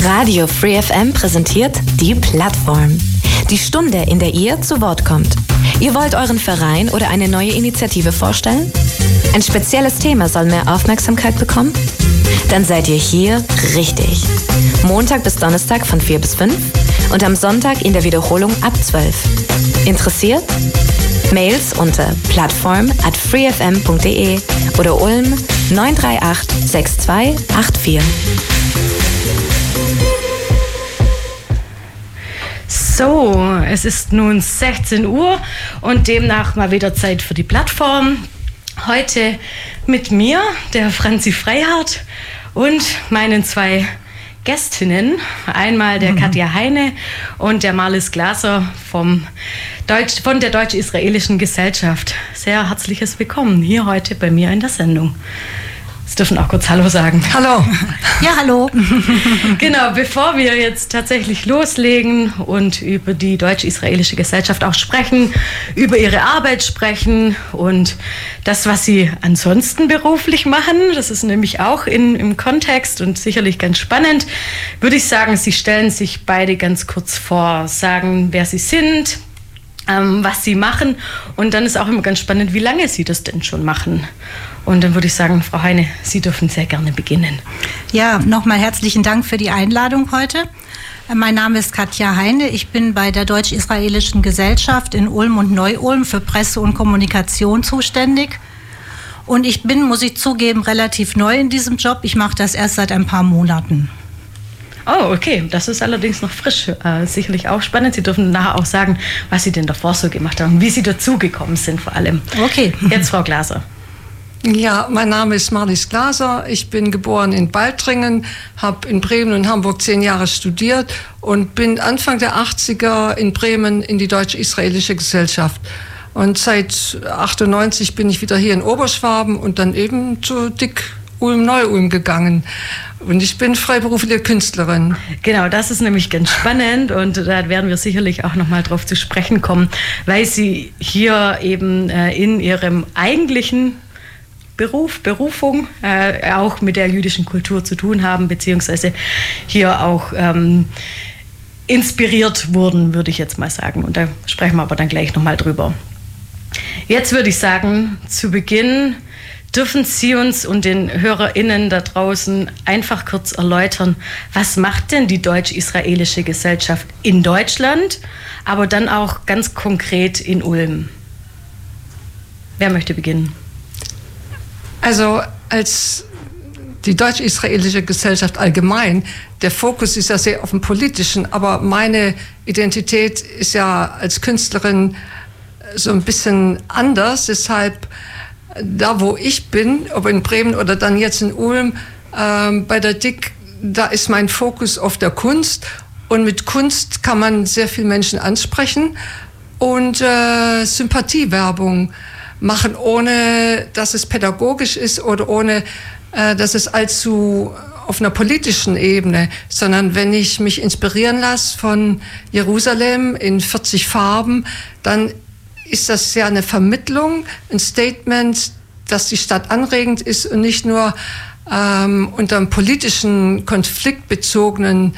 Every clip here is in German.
Radio Free FM präsentiert die Plattform. Die Stunde, in der ihr zu Wort kommt. Ihr wollt euren Verein oder eine neue Initiative vorstellen? Ein spezielles Thema soll mehr Aufmerksamkeit bekommen? Dann seid ihr hier richtig. Montag bis Donnerstag von 4 bis 5 und am Sonntag in der Wiederholung ab 12. Interessiert? Mails unter plattform@freefm.de oder Ulm 938 6284. So, es ist nun 16 Uhr und demnach mal wieder Zeit für die Plattform. Heute mit mir, der Franzi Freihardt, und meinen zwei Gästinnen. Einmal der Katja Heine und der Marlies Glaser von der Deutsch-Israelischen Gesellschaft. Sehr herzliches Willkommen hier heute bei mir in der Sendung. Sie dürfen auch kurz Hallo sagen. Hallo. Ja, hallo. Genau, bevor wir jetzt tatsächlich loslegen und über die Deutsch-Israelische Gesellschaft auch sprechen, über ihre Arbeit sprechen und das, was sie ansonsten beruflich machen, das ist nämlich auch im Kontext und sicherlich ganz spannend, würde ich sagen, Sie stellen sich beide ganz kurz vor, sagen, wer Sie sind, was Sie machen, und dann ist auch immer ganz spannend, wie lange Sie das denn schon machen. Und dann würde ich sagen, Frau Heine, Sie dürfen sehr gerne beginnen. Ja, nochmal herzlichen Dank für die Einladung heute. Mein Name ist Katja Heine. Ich bin bei der Deutsch-Israelischen Gesellschaft in Ulm und Neu-Ulm für Presse und Kommunikation zuständig. Und ich bin, muss ich zugeben, relativ neu in diesem Job. Ich mache das erst seit ein paar Monaten. Oh, okay. Das ist allerdings noch frisch. Sicherlich auch spannend. Sie dürfen nachher auch sagen, was Sie denn davor so gemacht haben und wie Sie dazugekommen sind vor allem. Okay. Jetzt Frau Glaser. Ja, mein Name ist Marlies Glaser. Ich bin geboren in Baltringen, habe in Bremen und Hamburg 10 Jahre studiert und bin Anfang der 80er in Bremen in die Deutsch-Israelische Gesellschaft. Und seit 98 bin ich wieder hier in Oberschwaben und dann eben zu DIK Ulm-Neu-Ulm gegangen. Und ich bin freiberufliche Künstlerin. Genau, das ist nämlich ganz spannend und da werden wir sicherlich auch nochmal drauf zu sprechen kommen, weil Sie hier eben in Ihrem eigentlichen Berufung auch mit der jüdischen Kultur zu tun haben, beziehungsweise hier auch inspiriert wurden, würde ich jetzt mal sagen. Und da sprechen wir aber dann gleich nochmal drüber. Jetzt würde ich sagen, zu Beginn dürfen Sie uns und den HörerInnen da draußen einfach kurz erläutern, was macht denn die Deutsch-Israelische Gesellschaft in Deutschland, aber dann auch ganz konkret in Ulm? Wer möchte beginnen? Also als die Deutsch-Israelische Gesellschaft allgemein, der Fokus ist ja sehr auf dem Politischen, aber meine Identität ist ja als Künstlerin so ein bisschen anders. Deshalb, da wo ich bin, ob in Bremen oder dann jetzt in Ulm, bei der DIK, da ist mein Fokus auf der Kunst. Und mit Kunst kann man sehr viele Menschen ansprechen und Sympathiewerbung machen, ohne dass es pädagogisch ist oder ohne dass es allzu auf einer politischen Ebene, sondern wenn ich mich inspirieren lasse von Jerusalem in 40 Farben, dann ist das ja eine Vermittlung, ein Statement, dass die Stadt anregend ist und nicht nur unter einem politischen, konfliktbezogenen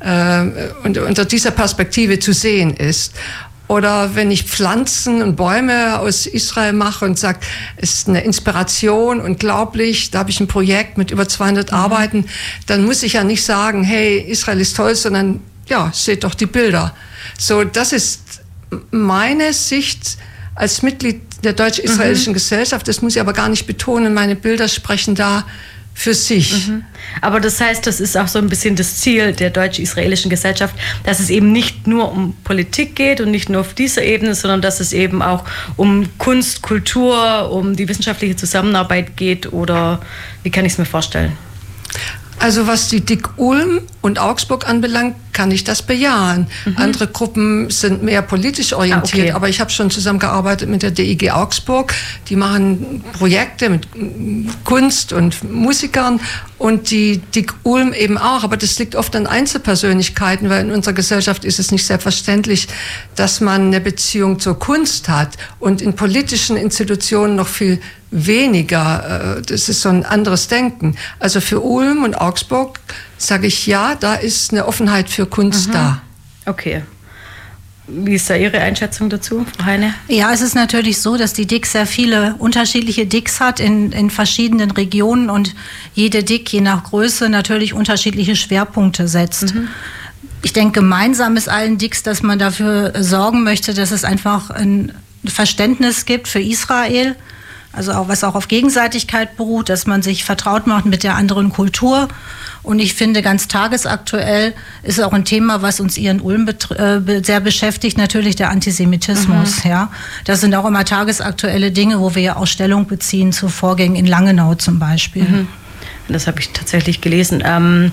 und unter dieser Perspektive zu sehen ist. Oder wenn ich Pflanzen und Bäume aus Israel mache und sage, es ist eine Inspiration, unglaublich, da habe ich ein Projekt mit über 200 Arbeiten, dann muss ich ja nicht sagen, hey, Israel ist toll, sondern ja, seht doch die Bilder. So, das ist meine Sicht als Mitglied der Deutsch-Israelischen Gesellschaft. Das muss ich aber gar nicht betonen, meine Bilder sprechen da für sich. Aber das heißt, das ist auch so ein bisschen das Ziel der Deutsch-Israelischen Gesellschaft, dass es eben nicht nur um Politik geht und nicht nur auf dieser Ebene, sondern dass es eben auch um Kunst, Kultur, um die wissenschaftliche Zusammenarbeit geht, oder wie kann ich es mir vorstellen? Also was die DIK Ulm und Augsburg anbelangt, kann ich das bejahen. Andere Gruppen sind mehr politisch orientiert, aber ich habe schon zusammengearbeitet mit der DIG Augsburg. Die machen Projekte mit Kunst und Musikern und die DIK Ulm eben auch. Aber das liegt oft an Einzelpersönlichkeiten, weil in unserer Gesellschaft ist es nicht selbstverständlich, dass man eine Beziehung zur Kunst hat und in politischen Institutionen noch viel weniger. Das ist so ein anderes Denken. Also für Ulm und Augsburg sage ich, ja, da ist eine Offenheit für Kunst da. Okay. Wie ist da Ihre Einschätzung dazu, Frau Heine? Ja, es ist natürlich so, dass die DIC sehr viele unterschiedliche DICs hat in verschiedenen Regionen und jede DIC je nach Größe natürlich unterschiedliche Schwerpunkte setzt. Ich denke, gemeinsam ist allen DICs, dass man dafür sorgen möchte, dass es einfach ein Verständnis gibt für Israel, also auch, was auch auf Gegenseitigkeit beruht, dass man sich vertraut macht mit der anderen Kultur. Und ich finde, ganz tagesaktuell ist auch ein Thema, was uns hier in Ulm sehr beschäftigt, natürlich der Antisemitismus. Ja. Das sind auch immer tagesaktuelle Dinge, wo wir ja auch Stellung beziehen zu Vorgängen in Langenau zum Beispiel. Das habe ich tatsächlich gelesen.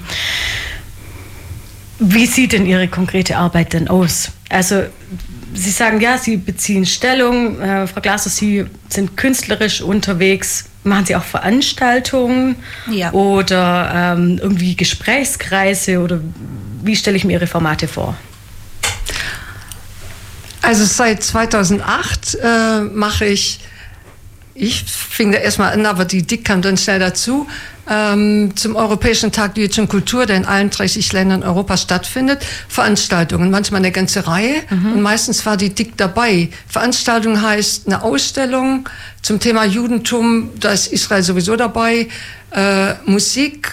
Wie sieht denn Ihre konkrete Arbeit denn aus? Also Sie sagen, ja, Sie beziehen Stellung. Frau Glaser, Sie sind künstlerisch unterwegs. Machen Sie auch Veranstaltungen oder irgendwie Gesprächskreise? Oder wie stelle ich mir Ihre Formate vor? Also seit 2008 mache ich fing da erstmal an, aber die DIC kam dann schnell dazu, zum Europäischen Tag der jüdischen Kultur, der in allen 30 Ländern Europas stattfindet, Veranstaltungen, manchmal eine ganze Reihe und meistens war die DIC dabei. Veranstaltung heißt eine Ausstellung zum Thema Judentum, da ist Israel sowieso dabei, Musik,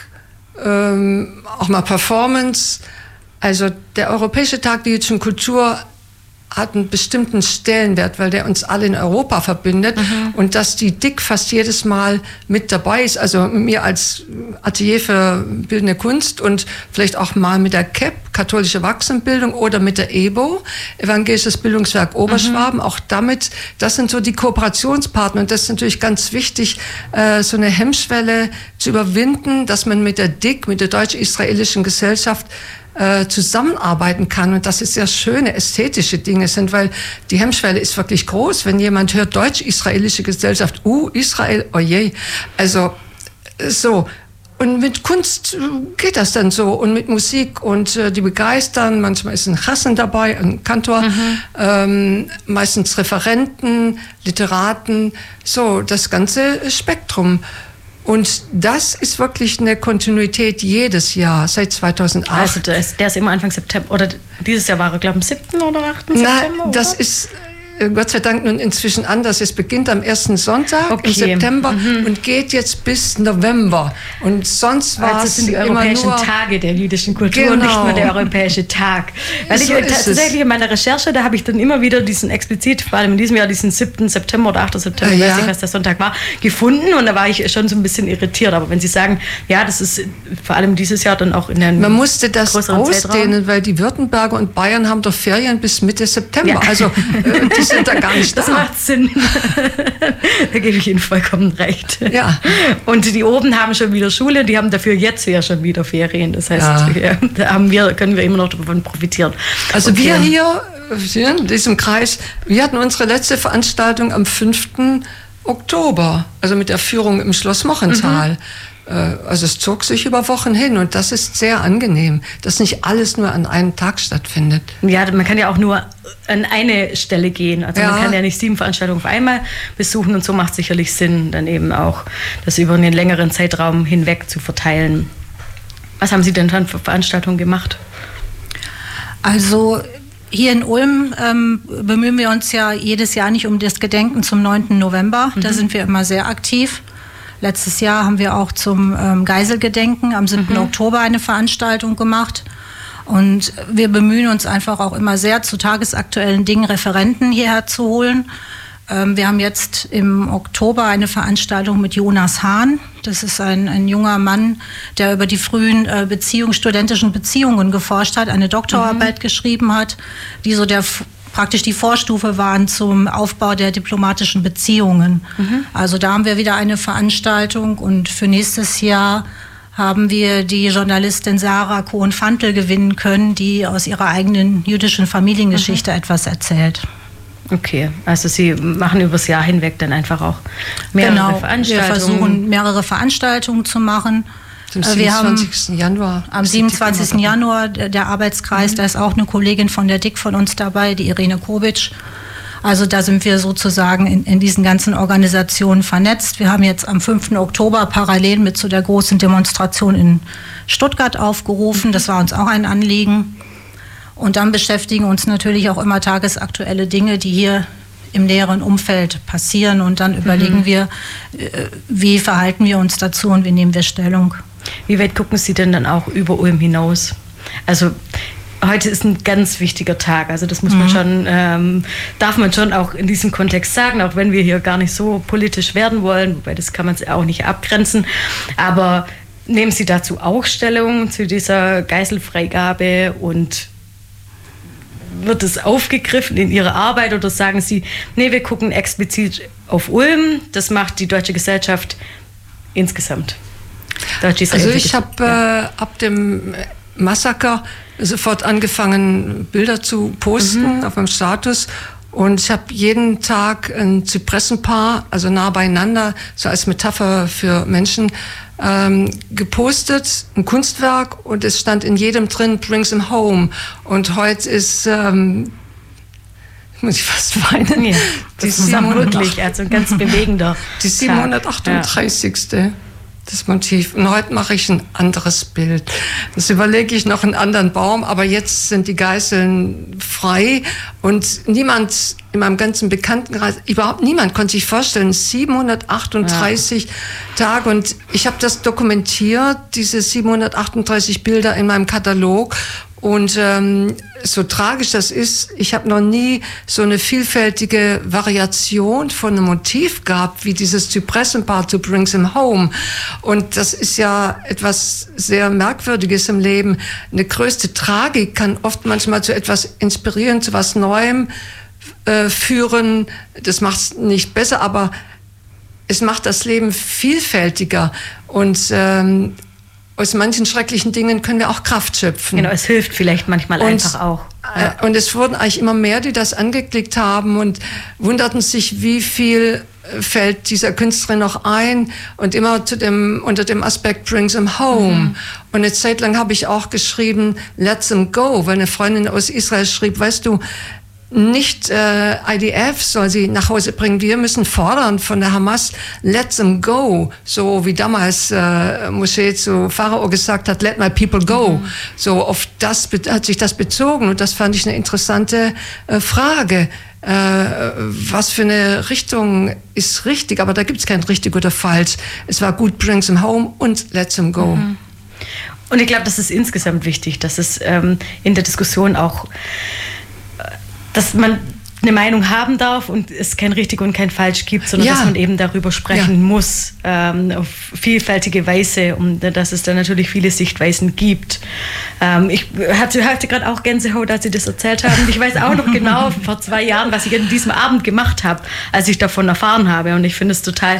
auch mal Performance. Also der Europäische Tag der jüdischen Kultur hat einen bestimmten Stellenwert, weil der uns alle in Europa verbindet und dass die DIC fast jedes Mal mit dabei ist, also mit mir als Atelier für bildende Kunst und vielleicht auch mal mit der KEP, katholische Erwachsenenbildung, oder mit der EBO, Evangelisches Bildungswerk Oberschwaben, auch damit, das sind so die Kooperationspartner und das ist natürlich ganz wichtig, so eine Hemmschwelle zu überwinden, dass man mit der DIC, mit der Deutsch-Israelischen Gesellschaft zusammenarbeiten kann und dass es sehr schöne ästhetische Dinge sind, weil die Hemmschwelle ist wirklich groß, wenn jemand hört Deutsch-Israelische Gesellschaft, Israel, oje, also so. Und mit Kunst geht das dann so und mit Musik und die begeistern, manchmal ist ein Chassen dabei, ein Kantor, meistens Referenten, Literaten, so das ganze Spektrum. Und das ist wirklich eine Kontinuität jedes Jahr, seit 2008. Also der ist immer Anfang September, oder dieses Jahr war er, glaube ich, am 7. oder 8. September? Das ist Gott sei Dank nun inzwischen anders. Es beginnt am ersten Sonntag im September und geht jetzt bis November. Und sonst war es sind die europäischen Tage der jüdischen Kultur, genau. Nicht nur der Europäische Tag. Weil So ich tatsächlich in meiner Recherche, da habe ich dann immer wieder diesen explizit, vor allem in diesem Jahr, diesen 7. September oder 8. September, ich weiß nicht, was der Sonntag war, gefunden. Und da war ich schon so ein bisschen irritiert. Aber wenn Sie sagen, ja, das ist vor allem dieses Jahr dann auch in der Man musste das ausdehnen, weil die Württemberger und Bayern haben doch Ferien bis Mitte September. Ja. Also die sind da gar nicht da. Das macht Sinn. Da gebe ich Ihnen vollkommen recht. Ja. Und die oben haben schon wieder Schule, die haben dafür jetzt ja schon wieder Ferien. Das heißt, da können wir immer noch davon profitieren. Also wir hier in diesem Kreis, wir hatten unsere letzte Veranstaltung am 5. Oktober, also mit der Führung im Schloss Mochental. Also es zog sich über Wochen hin und das ist sehr angenehm, dass nicht alles nur an einem Tag stattfindet. Ja, man kann ja auch nur an eine Stelle gehen. Also man kann ja nicht 7 Veranstaltungen auf einmal besuchen und so macht sicherlich Sinn, dann eben auch das über einen längeren Zeitraum hinweg zu verteilen. Was haben Sie denn dann für Veranstaltungen gemacht? Also hier in Ulm bemühen wir uns ja jedes Jahr nicht um das Gedenken zum 9. November. Da sind wir immer sehr aktiv. Letztes Jahr haben wir auch zum Geiselgedenken am 7. Oktober eine Veranstaltung gemacht. Und wir bemühen uns einfach auch immer sehr, zu tagesaktuellen Dingen Referenten hierher zu holen. Wir haben jetzt im Oktober eine Veranstaltung mit Jonas Hahn. Das ist ein junger Mann, der über die frühen studentischen Beziehungen geforscht hat, eine Doktorarbeit geschrieben hat, die so praktisch die Vorstufe waren zum Aufbau der diplomatischen Beziehungen. Also da haben wir wieder eine Veranstaltung und für nächstes Jahr haben wir die Journalistin Sarah Cohen-Fantel gewinnen können, die aus ihrer eigenen jüdischen Familiengeschichte etwas erzählt. Okay, also Sie machen übers Jahr hinweg dann einfach auch mehrere Veranstaltungen. Wir versuchen mehrere Veranstaltungen zu machen. Am 27. Januar. Am 27. Januar der Arbeitskreis, da ist auch eine Kollegin von der DIC von uns dabei, die Irene Kobitsch. Also da sind wir sozusagen in diesen ganzen Organisationen vernetzt. Wir haben jetzt am 5. Oktober parallel mit zu der großen Demonstration in Stuttgart aufgerufen. Das war uns auch ein Anliegen. Und dann beschäftigen uns natürlich auch immer tagesaktuelle Dinge, die hier im näheren Umfeld passieren. Und dann überlegen wir, wie verhalten wir uns dazu und wie nehmen wir Stellung. Wie weit gucken Sie denn dann auch über Ulm hinaus? Also heute ist ein ganz wichtiger Tag, also das muss man schon, darf man schon auch in diesem Kontext sagen, auch wenn wir hier gar nicht so politisch werden wollen, wobei das kann man auch nicht abgrenzen, aber nehmen Sie dazu auch Stellung zu dieser Geiselfreigabe und wird es aufgegriffen in Ihrer Arbeit oder sagen Sie, nee, wir gucken explizit auf Ulm, das macht die Deutsche Gesellschaft insgesamt? Also ich habe ab dem Massaker sofort angefangen, Bilder zu posten auf meinem Status. Und ich habe jeden Tag ein Zypressenpaar, also nah beieinander, so als Metapher für Menschen, gepostet, ein Kunstwerk. Und es stand in jedem drin, brings him home. Und heute ist, muss ich fast weinen, ja, die 738, also ein ganz bewegender die 738. Ja. Das Motiv. Und heute mache ich ein anderes Bild. Das überlege ich noch einen anderen Baum, aber jetzt sind die Geiseln frei und niemand in meinem ganzen Bekanntenkreis, überhaupt niemand konnte sich vorstellen, 738 Tage, und ich habe das dokumentiert, diese 738 Bilder in meinem Katalog. Und so tragisch das ist, ich habe noch nie so eine vielfältige Variation von einem Motiv gehabt, wie dieses Zypressenpaar to Brings Him Home. Und das ist ja etwas sehr Merkwürdiges im Leben. Eine größte Tragik kann oft manchmal zu etwas inspirieren, zu was Neuem führen. Das macht es nicht besser, aber es macht das Leben vielfältiger. Und aus manchen schrecklichen Dingen können wir auch Kraft schöpfen. Genau, es hilft vielleicht manchmal einfach auch. Ja. Und es wurden eigentlich immer mehr, die das angeklickt haben und wunderten sich, wie viel fällt dieser Künstlerin noch ein, und immer unter dem Aspekt brings him home. Und eine Zeit lang habe ich auch geschrieben, let's him go, weil eine Freundin aus Israel schrieb, weißt du, nicht IDF soll sie nach Hause bringen. Wir müssen fordern von der Hamas, let them go. So wie damals Moschee zu Pharao gesagt hat, let my people go. So auf das hat sich das bezogen, und das fand ich eine interessante Frage. Was für eine Richtung ist richtig? Aber da gibt es kein richtig oder falsch. Es war gut, brings them home und let them go. Und ich glaube, das ist insgesamt wichtig, dass es in der Diskussion auch, dass man eine Meinung haben darf und es kein richtig und kein falsch gibt, sondern dass man eben darüber sprechen muss, auf vielfältige Weise, und dass es da natürlich viele Sichtweisen gibt. Ich hatte gerade auch Gänsehaut, als Sie das erzählt haben. Ich weiß auch noch genau vor 2 Jahren, was ich an diesem Abend gemacht habe, als ich davon erfahren habe. Und ich finde es total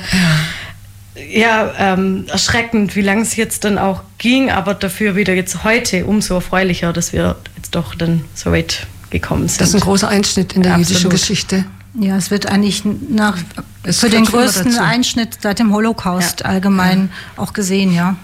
erschreckend, wie lange es jetzt dann auch ging, aber dafür wieder jetzt heute umso erfreulicher, dass wir jetzt doch dann so weit gekommen sind. Das ist ein großer Einschnitt in der jüdischen Geschichte. Ja, es wird eigentlich für den größten Einschnitt seit dem Holocaust allgemein auch gesehen, ja.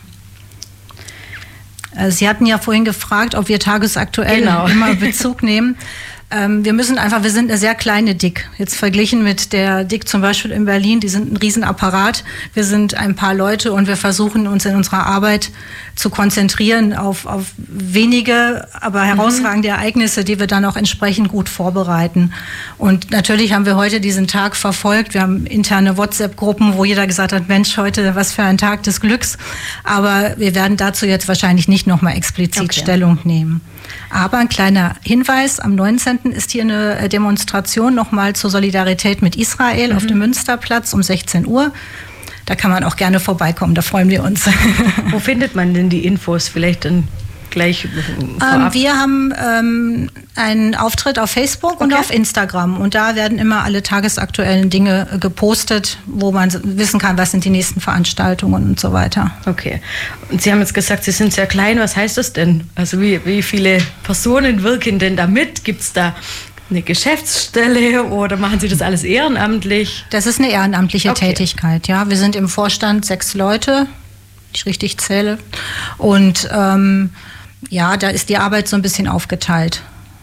Sie hatten ja vorhin gefragt, ob wir tagesaktuell immer Bezug nehmen. Wir sind eine sehr kleine DIK. Jetzt verglichen mit der DIK zum Beispiel in Berlin, die sind ein Riesenapparat. Wir sind ein paar Leute und wir versuchen uns in unserer Arbeit zu konzentrieren auf wenige, aber herausragende Ereignisse, die wir dann auch entsprechend gut vorbereiten. Und natürlich haben wir heute diesen Tag verfolgt. Wir haben interne WhatsApp-Gruppen, wo jeder gesagt hat, Mensch, heute was für ein Tag des Glücks. Aber wir werden dazu jetzt wahrscheinlich nicht nochmal explizit Stellung nehmen. Aber ein kleiner Hinweis, am 19. ist hier eine Demonstration nochmal zur Solidarität mit Israel auf dem Münsterplatz um 16 Uhr. Da kann man auch gerne vorbeikommen, da freuen wir uns. Wo findet man denn die Infos? Vielleicht dann gleich vorab? Wir haben einen Auftritt auf Facebook und auf Instagram. Und da werden immer alle tagesaktuellen Dinge gepostet, wo man wissen kann, was sind die nächsten Veranstaltungen und so weiter. Okay. Und Sie haben jetzt gesagt, Sie sind sehr klein. Was heißt das denn? Also wie viele Personen wirken denn da mit? Gibt es da eine Geschäftsstelle oder machen Sie das alles ehrenamtlich? Das ist eine ehrenamtliche Tätigkeit, ja. Wir sind im Vorstand 6 Leute, ich richtig zähle. Und da ist die Arbeit so ein bisschen aufgeteilt.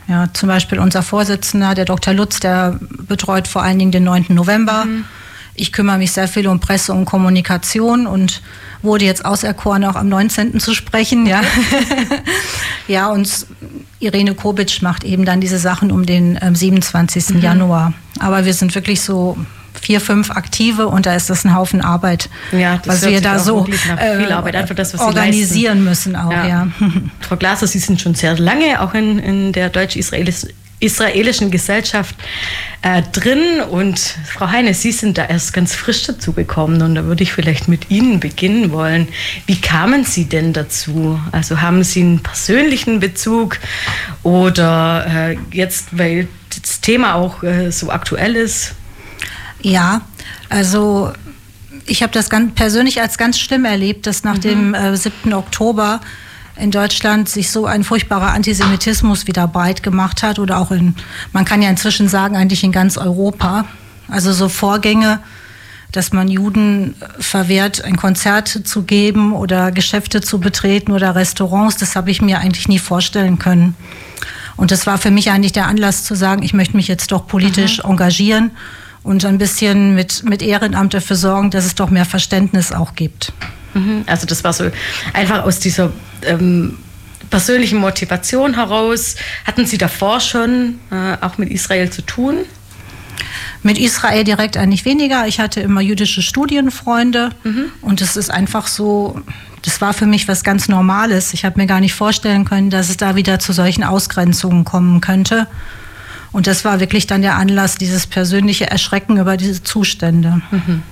Ja, zum Beispiel unser Vorsitzender, der Dr. Lutz, der betreut vor allen Dingen den 9. November. Ich kümmere mich sehr viel um Presse und Kommunikation und wurde jetzt auserkoren, auch am 19. zu sprechen. Ja, ja, und Irene Kobitsch macht eben dann diese Sachen um den 27. Januar. Aber wir sind wirklich so 4, 5 Aktive und da ist das ein Haufen Arbeit, was wir da so viel Arbeit, einfach das, was organisieren müssen auch. Ja. Frau Glaser, Sie sind schon sehr lange auch in der deutsch-israelischen Gesellschaft drin und Frau Heine, Sie sind da erst ganz frisch dazu gekommen und da würde ich vielleicht mit Ihnen beginnen wollen. Wie kamen Sie denn dazu? Also haben Sie einen persönlichen Bezug oder jetzt, weil das Thema auch so aktuell ist? Ja, also ich habe das ganz persönlich als ganz schlimm erlebt, dass nach dem 7. Oktober in Deutschland sich so ein furchtbarer Antisemitismus wieder breit gemacht hat oder auch man kann ja inzwischen sagen, eigentlich in ganz Europa. Also so Vorgänge, dass man Juden verwehrt, ein Konzert zu geben oder Geschäfte zu betreten oder Restaurants, das habe ich mir eigentlich nie vorstellen können. Und das war für mich eigentlich der Anlass zu sagen, ich möchte mich jetzt doch politisch engagieren und ein bisschen mit Ehrenamt dafür sorgen, dass es doch mehr Verständnis auch gibt. Also das war so einfach aus dieser persönlichen Motivation heraus. Hatten Sie davor schon auch mit Israel zu tun? Mit Israel direkt eigentlich weniger. Ich hatte immer jüdische Studienfreunde und es ist einfach so, das war für mich was ganz Normales. Ich habe mir gar nicht vorstellen können, dass es da wieder zu solchen Ausgrenzungen kommen könnte. Und das war wirklich dann der Anlass, dieses persönliche Erschrecken über diese Zustände.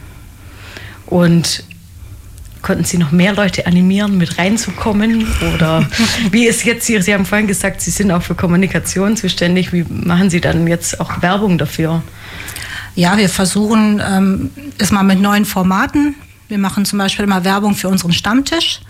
Und konnten Sie noch mehr Leute animieren, mit reinzukommen? Oder wie ist jetzt, Sie haben vorhin gesagt, Sie sind auch für Kommunikation zuständig. Wie machen Sie dann jetzt auch Werbung dafür? Ja, wir versuchen es mal mit neuen Formaten. Wir machen zum Beispiel immer Werbung für unseren Stammtisch.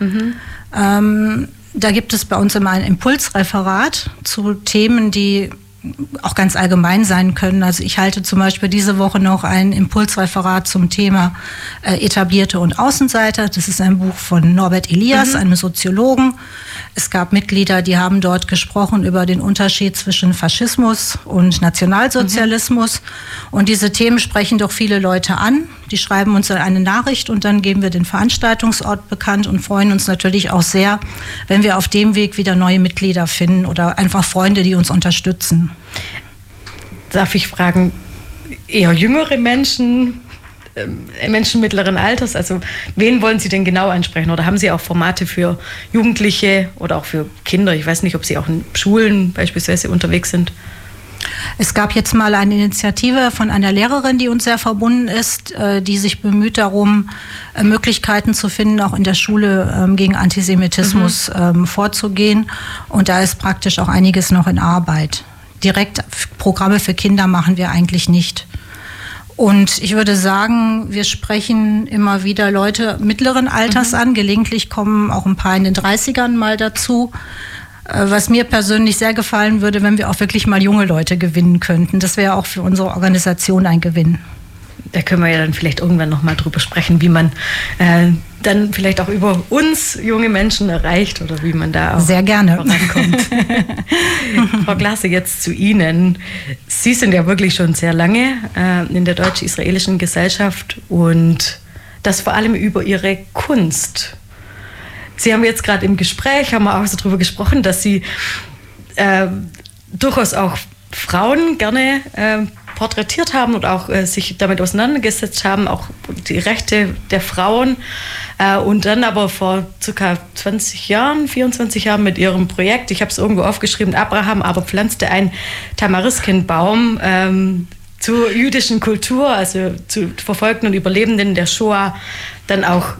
Da gibt es bei uns immer ein Impulsreferat zu Themen, die auch ganz allgemein sein können. Also ich halte zum Beispiel diese Woche noch ein Impulsreferat zum Thema Etablierte und Außenseiter. Das ist ein Buch von Norbert Elias, einem Soziologen. Es gab Mitglieder, die haben dort gesprochen über den Unterschied zwischen Faschismus und Nationalsozialismus. Und diese Themen sprechen doch viele Leute an. Die schreiben uns dann eine Nachricht und dann geben wir den Veranstaltungsort bekannt und freuen uns natürlich auch sehr, wenn wir auf dem Weg wieder neue Mitglieder finden oder einfach Freunde, die uns unterstützen. Darf ich fragen, eher jüngere Menschen, Menschen mittleren Alters, also wen wollen Sie denn genau ansprechen? Oder haben Sie auch Formate für Jugendliche oder auch für Kinder? Ich weiß nicht, ob Sie auch in Schulen beispielsweise unterwegs sind. Es gab jetzt mal eine Initiative von einer Lehrerin, die uns sehr verbunden ist, die sich bemüht darum, Möglichkeiten zu finden, auch in der Schule gegen Antisemitismus vorzugehen. Und da ist praktisch auch einiges noch in Arbeit. Direkt Programme für Kinder machen wir eigentlich nicht. Und ich würde sagen, wir sprechen immer wieder Leute mittleren Alters an. Gelegentlich kommen auch ein paar in den 30ern mal dazu. Was mir persönlich sehr gefallen würde, wenn wir auch wirklich mal junge Leute gewinnen könnten. Das wäre auch für unsere Organisation ein Gewinn. Da können wir ja dann vielleicht irgendwann noch mal drüber sprechen, wie man dann vielleicht auch über uns junge Menschen erreicht oder wie man da auch sehr gerne vorankommt. Frau Glaser, jetzt zu Ihnen. Sie sind ja wirklich schon sehr lange in der deutsch-israelischen Gesellschaft und das vor allem über Ihre Kunst. Sie haben jetzt gerade im Gespräch, haben wir auch so darüber gesprochen, dass Sie durchaus auch Frauen gerne porträtiert haben und auch sich damit auseinandergesetzt haben, auch die Rechte der Frauen. Und dann aber vor ca. 20 Jahren, 24 Jahren mit ihrem Projekt, ich habe es irgendwo aufgeschrieben, Abraham aber pflanzte einen Tamariskenbaum zur jüdischen Kultur, also zu Verfolgten und Überlebenden der Shoah, dann auch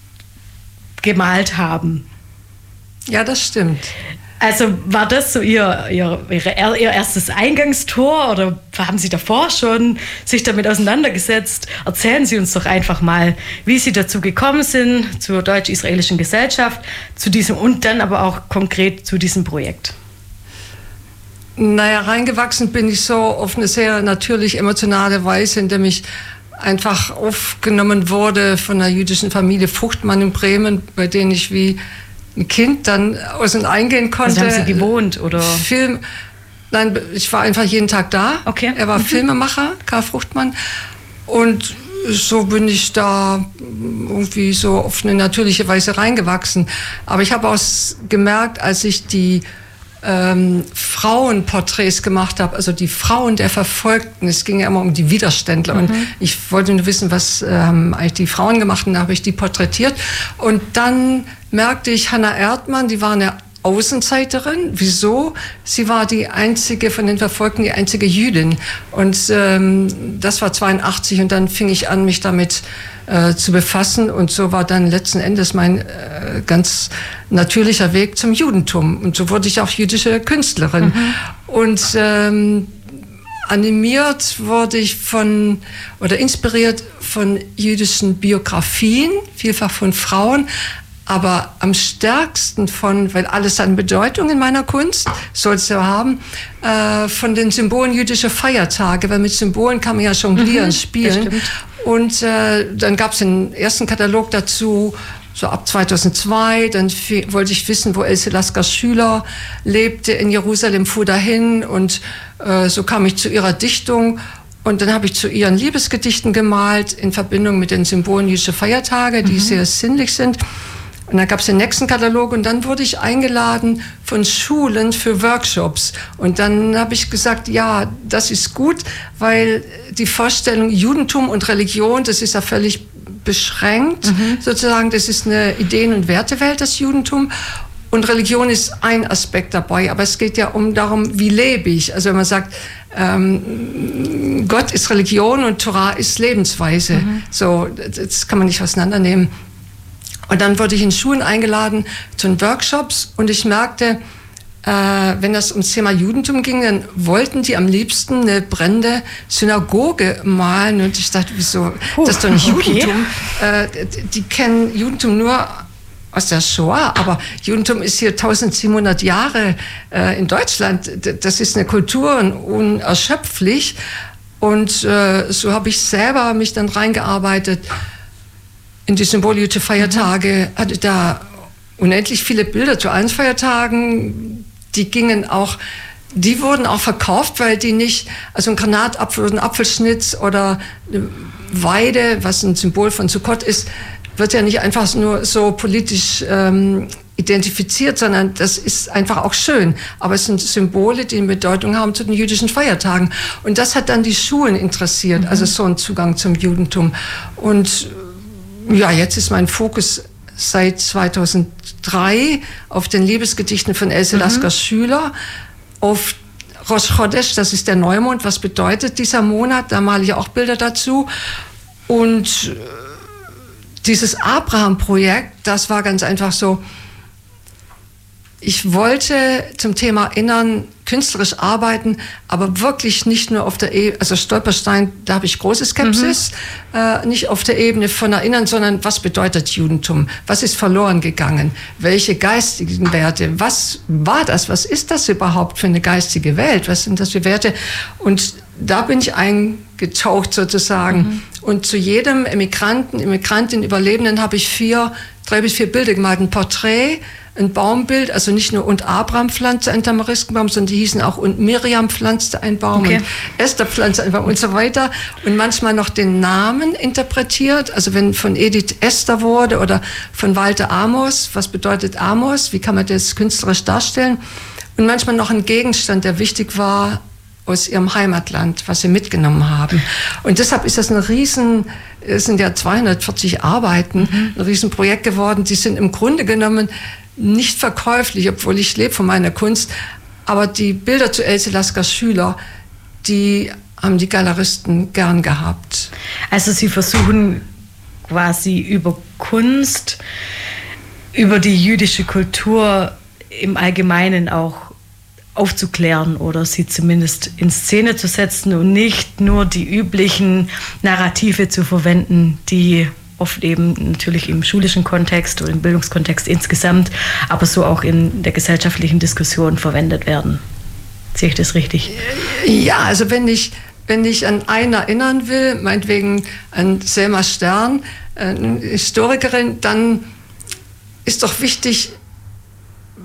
gemalt haben. Ja, das stimmt. Also war das so Ihr erstes Eingangstor oder haben Sie davor schon sich damit auseinandergesetzt? Erzählen Sie uns doch einfach mal, wie Sie dazu gekommen sind, zur deutsch-israelischen Gesellschaft, zu diesem und dann aber auch konkret zu diesem Projekt. Naja, reingewachsen bin ich so auf eine sehr natürlich emotionale Weise, indem ich einfach aufgenommen wurde von einer jüdischen Familie Fruchtmann in Bremen, bei denen ich wie ein Kind dann aus und eingehen konnte. Also haben Sie gewohnt, oder? Nein, ich war einfach jeden Tag da. Okay. Er war Filmemacher, Karl Fruchtmann. Und so bin ich da irgendwie so auf eine natürliche Weise reingewachsen. Aber ich habe auch gemerkt, als ich die Frauenporträts gemacht habe, also die Frauen der Verfolgten, es ging ja immer um die Widerständler und ich wollte nur wissen, was eigentlich die Frauen gemacht haben, da habe ich die porträtiert und dann merkte ich, Hannah Erdmann, die war eine Außenseiterin. Wieso? Sie war die einzige von den Verfolgten, die einzige Jüdin. Und das war 82 und dann fing ich an, mich damit zu befassen. Und so war dann letzten Endes mein ganz natürlicher Weg zum Judentum. Und so wurde ich auch jüdische Künstlerin. Und animiert wurde ich inspiriert von jüdischen Biografien, vielfach von Frauen, aber am stärksten weil alles an Bedeutung in meiner Kunst soll es ja haben, von den Symbolen jüdischer Feiertage, weil mit Symbolen kann man ja jonglieren, spielen. Und dann gab es den ersten Katalog dazu, so ab 2002, dann wollte ich wissen, wo Else Lasker Schüler lebte in Jerusalem, fuhr dahin und so kam ich zu ihrer Dichtung. Und dann habe ich zu ihren Liebesgedichten gemalt in Verbindung mit den Symbolen jüdischer Feiertage, die sehr sinnlich sind. Und dann gab es den nächsten Katalog und dann wurde ich eingeladen von Schulen für Workshops. Und dann habe ich gesagt, ja, das ist gut, weil die Vorstellung Judentum und Religion, das ist ja völlig beschränkt, sozusagen. Das ist eine Ideen- und Wertewelt, das Judentum. Und Religion ist ein Aspekt dabei, aber es geht ja darum, wie lebe ich. Also wenn man sagt, Gott ist Religion und Torah ist Lebensweise. So, das kann man nicht auseinandernehmen. Und dann wurde ich in Schulen eingeladen zu den Workshops und ich merkte, wenn das ums Thema Judentum ging, dann wollten die am liebsten eine brennende Synagoge malen. Und ich dachte, wieso, das ist doch nicht Judentum. Die kennen Judentum nur aus der Shoah, aber Judentum ist hier 1700 Jahre in Deutschland. Das ist eine Kultur unerschöpflich. Und so habe ich selber mich dann reingearbeitet in die symbolische Feiertage, hatte da unendlich viele Bilder zu allen Feiertagen. Die wurden auch verkauft, weil die nicht, also ein Granatapfel oder ein Apfelschnitz oder eine Weide, was ein Symbol von Sukkot ist, wird ja nicht einfach nur so politisch identifiziert, sondern das ist einfach auch schön. Aber es sind Symbole, die eine Bedeutung haben zu den jüdischen Feiertagen. Und das hat dann die Schulen interessiert, also so ein Zugang zum Judentum. Und ja, jetzt ist mein Fokus seit 2003 auf den Liebesgedichten von Else Lasker Schüler, auf Rosh Chodesh, das ist der Neumond. Was bedeutet dieser Monat? Da male ich auch Bilder dazu. Und dieses Abraham-Projekt, das war ganz einfach so, ich wollte zum Thema Innern künstlerisch arbeiten, aber wirklich nicht nur auf der Ebene, also Stolperstein, da habe ich große Skepsis, nicht auf der Ebene von Erinnern, sondern was bedeutet Judentum? Was ist verloren gegangen? Welche geistigen Werte? Was war das? Was ist das überhaupt für eine geistige Welt? Was sind das für Werte? Und da bin ich eingetaucht sozusagen. Und zu jedem Immigrantin, Überlebenden habe ich 3 bis 4 Bilder gemalt. Ein Porträt, ein Baumbild, also nicht nur und Abraham pflanzte einen Tamariskenbaum, sondern die hießen auch und Miriam pflanzte einen Baum und Esther pflanzte einen Baum und so weiter. Und manchmal noch den Namen interpretiert, also wenn von Edith Esther wurde oder von Walter Amos, was bedeutet Amos, wie kann man das künstlerisch darstellen? Und manchmal noch ein Gegenstand, der wichtig war aus ihrem Heimatland, was sie mitgenommen haben. Und deshalb ist das es sind ja 240 Arbeiten, ein Riesenprojekt geworden. Die sind im Grunde genommen nicht verkäuflich, obwohl ich lebe von meiner Kunst. Aber die Bilder zu Else Lasker Schüler, die haben die Galeristen gern gehabt. Also Sie versuchen quasi über Kunst, über die jüdische Kultur im Allgemeinen auch aufzuklären oder sie zumindest in Szene zu setzen und nicht nur die üblichen Narrative zu verwenden, die oft eben natürlich im schulischen Kontext oder im Bildungskontext insgesamt, aber so auch in der gesellschaftlichen Diskussion verwendet werden. Sehe ich das richtig? Ja, also wenn ich an einen erinnern will, meinetwegen an Selma Stern, eine Historikerin, dann ist doch wichtig,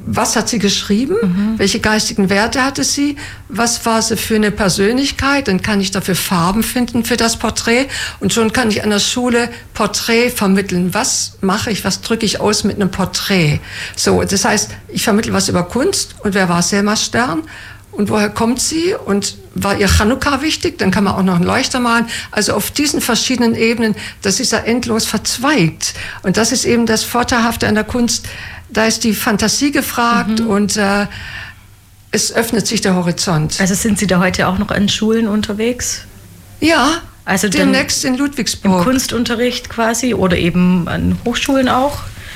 was hat sie geschrieben, welche geistigen Werte hatte sie, was war sie für eine Persönlichkeit, dann kann ich dafür Farben finden für das Porträt und schon kann ich an der Schule Porträt vermitteln. Was mache ich, was drücke ich aus mit einem Porträt? So, das heißt, ich vermittle was über Kunst und wer war Selma Stern? Und woher kommt sie? Und war ihr Chanukka wichtig? Dann kann man auch noch einen Leuchter malen. Also auf diesen verschiedenen Ebenen, das ist ja endlos verzweigt. Und das ist eben das Vorteilhafte an der Kunst. Da ist die Fantasie gefragt und es öffnet sich der Horizont. Also sind Sie da heute auch noch an Schulen unterwegs? Ja, also demnächst in Ludwigsburg. Im Kunstunterricht quasi oder eben an Hochschulen auch?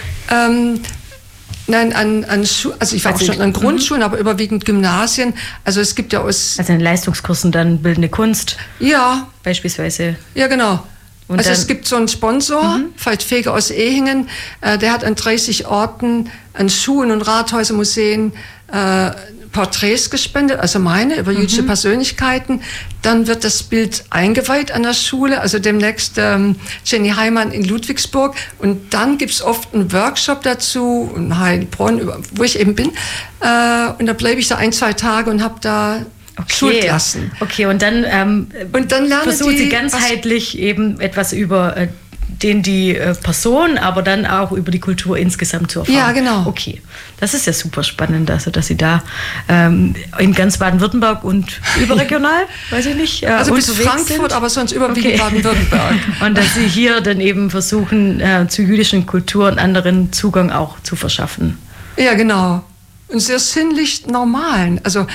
Nein, also ich war auch schon an Grundschulen, aber überwiegend Gymnasien. Also es gibt ja aus... Also in Leistungskursen dann bildende Kunst? Ja. Beispielsweise? Ja, genau. Und also es gibt so einen Sponsor, Veit Feger aus Ehingen, der hat an 30 Orten, an Schulen und Rathäusermuseen Porträts gespendet, also meine, über jüdische Persönlichkeiten. Dann wird das Bild eingeweiht an der Schule, also demnächst Jenny Heimann in Ludwigsburg. Und dann gibt's oft einen Workshop dazu, in Heilbronn, wo ich eben bin. Und da bleibe ich da 1-2 Tage und habe da Schulklassen. Okay, und dann lernen versuchen Sie ganzheitlich eben etwas über die Person, aber dann auch über die Kultur insgesamt zu erfahren. Ja, genau. Okay, das ist ja super spannend, also dass Sie da in ganz Baden-Württemberg und überregional, weiß ich nicht, also bis Frankfurt, sind. Aber sonst überwiegend Baden-Württemberg. Und dass Sie hier dann eben versuchen, zu jüdischen Kulturen anderen Zugang auch zu verschaffen. Ja, genau. Und sehr sinnlich Normalen. Also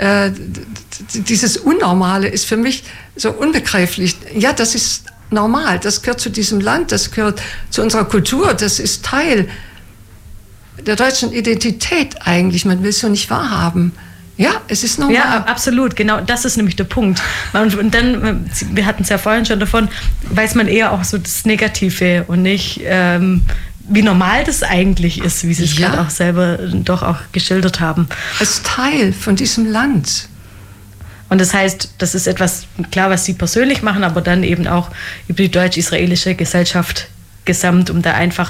dieses Unnormale ist für mich so unbegreiflich. Ja, das ist normal, das gehört zu diesem Land, das gehört zu unserer Kultur, das ist Teil der deutschen Identität eigentlich. Man will es so nicht wahrhaben. Ja, es ist normal. Ja, absolut, genau, das ist nämlich der Punkt. Und dann, wir hatten es ja vorhin schon davon, weiß man eher auch so das Negative und nicht, wie normal das eigentlich ist, wie Sie es gerade auch selber doch auch geschildert haben. Als Teil von diesem Land. Und das heißt, das ist etwas, klar, was Sie persönlich machen, aber dann eben auch über die deutsch-israelische Gesellschaft gesamt, um da einfach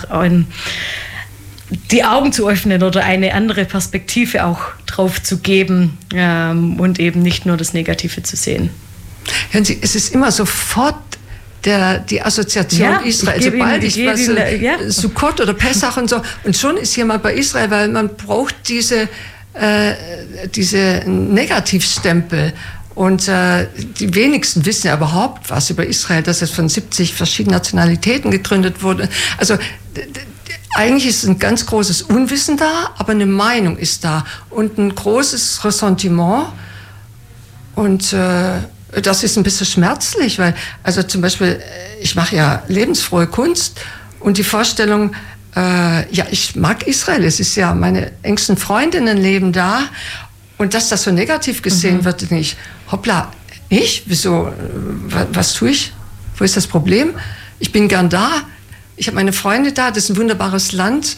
die Augen zu öffnen oder eine andere Perspektive auch drauf zu geben und eben nicht nur das Negative zu sehen. Hören Sie, es ist immer sofort die Assoziation Israel, sobald ich Sukkot oder Pessach und so, und schon ist jemand bei Israel, weil man braucht diese Negativstempel. Und die wenigsten wissen ja überhaupt was über Israel, dass es von 70 verschiedenen Nationalitäten gegründet wurde. Also eigentlich ist ein ganz großes Unwissen da, aber eine Meinung ist da und ein großes Ressentiment. Und das ist ein bisschen schmerzlich, weil, also zum Beispiel, ich mache ja lebensfrohe Kunst und die Vorstellung, ich mag Israel, es ist ja, meine engsten Freundinnen leben da und dass das so negativ gesehen wird, denke ich, hoppla, wieso, was tue ich, wo ist das Problem? Ich bin gern da, ich habe meine Freunde da, das ist ein wunderbares Land.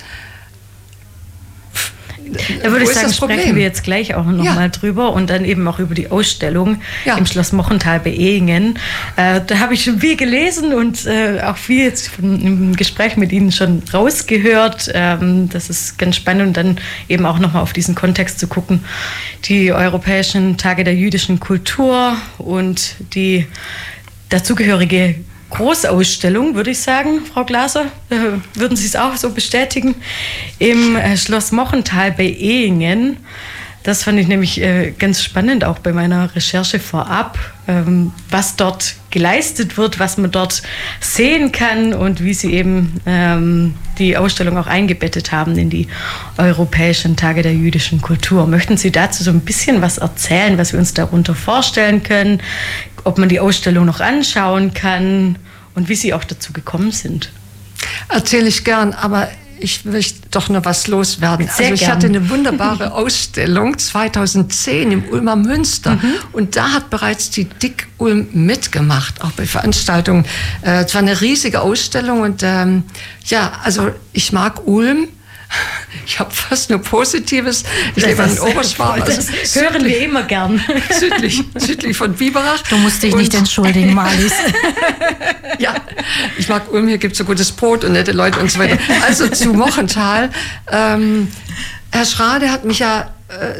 Da würde ich sagen, sprechen wir jetzt gleich auch noch mal drüber und dann eben auch über die Ausstellung im Schloss Mochental bei Ehingen. Da habe ich schon viel gelesen und auch viel jetzt im Gespräch mit Ihnen schon rausgehört. Das ist ganz spannend und dann eben auch noch mal auf diesen Kontext zu gucken. Die Europäischen Tage der jüdischen Kultur und die dazugehörige Großausstellung, würde ich sagen, Frau Glaser. Würden Sie es auch so bestätigen? Im Schloss Mochental bei Ehingen. Das fand ich nämlich ganz spannend, auch bei meiner Recherche vorab, was dort geleistet wird, was man dort sehen kann und wie Sie eben die Ausstellung auch eingebettet haben in die Europäischen Tage der jüdischen Kultur. Möchten Sie dazu so ein bisschen was erzählen, was wir uns darunter vorstellen können, ob man die Ausstellung noch anschauen kann und wie Sie auch dazu gekommen sind? Erzähle ich gern, aber ich möchte doch noch was loswerden. Sehr ich hatte eine wunderbare Ausstellung 2010 im Ulmer Münster und da hat bereits die DIK Ulm mitgemacht, auch bei Veranstaltungen. Es war eine riesige Ausstellung und also ich mag Ulm. Ich habe fast nur Positives. Ich lebe in Oberschwaben. Das hören wir immer gern. Südlich von Biberach. Du musst dich nicht entschuldigen, Marlies. Ja, ich mag Ulm, hier gibt es so gutes Brot und nette Leute und so weiter. Also zu Mochental. Herr Schrade hat mich ja